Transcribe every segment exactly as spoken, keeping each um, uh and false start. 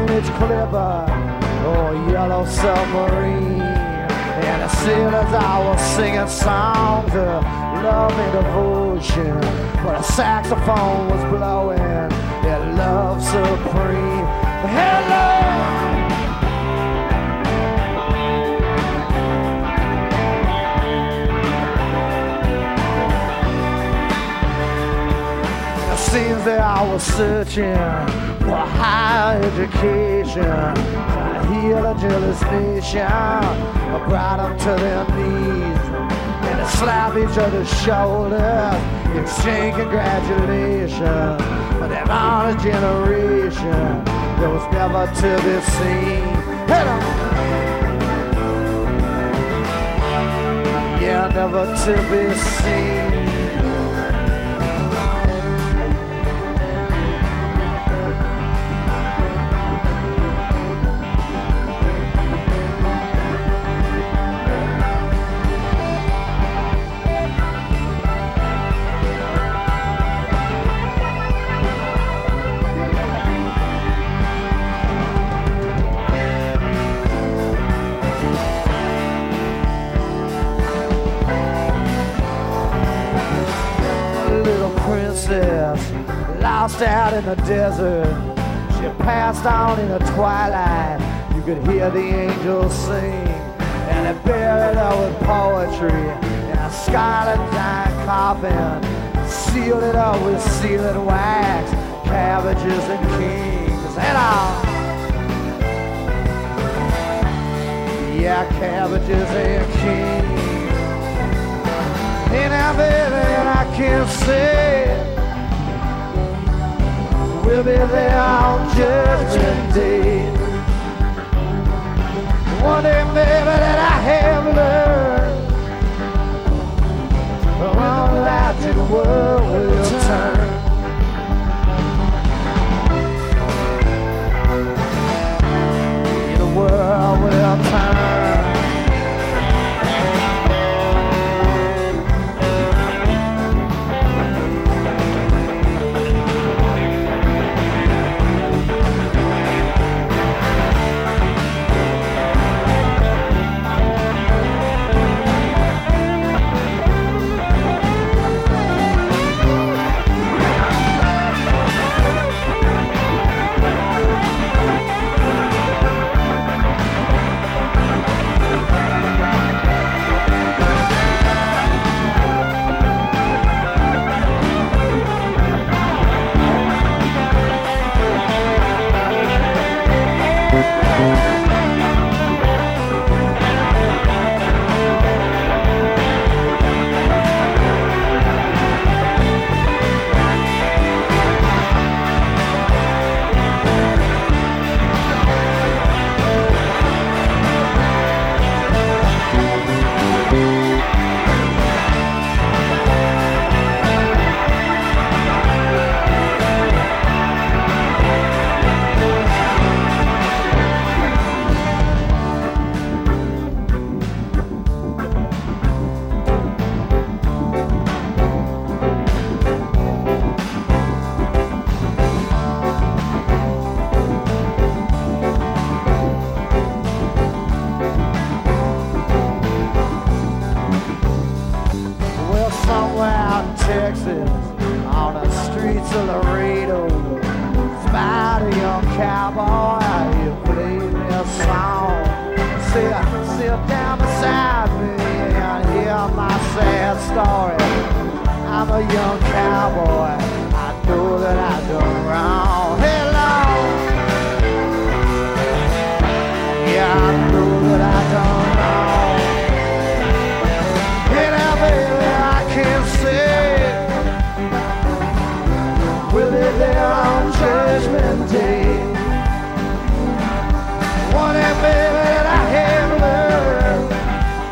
twenty-inch clipper or a yellow submarine. And the sailors I was singing songs of love and devotion, but a saxophone was blowing that love supreme. Hello! Seems that I was searching for higher education, trying to heal a jealous nation. I brought them to their knees and to slap each other's shoulders, exchange congratulations for that honor generation that was never to be seen. Hello. Yeah, never to be seen. Lost out in the desert, she passed on in the twilight. You could hear the angels sing, and they buried her with poetry in a scarlet giant coffin, sealed it up with sealing wax, cabbages and kings, and all. Yeah, cabbages and kings. And I bet I can say we'll be there on Judgment Day. One day, baby, that I have learned, around life to the world will turn. The world will turn.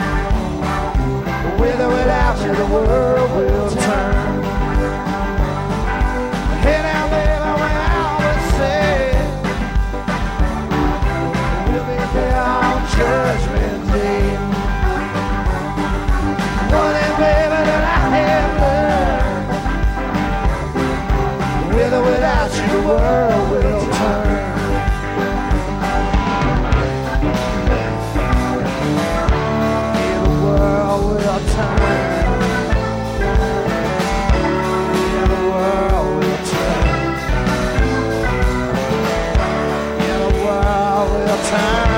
The world will turn. time.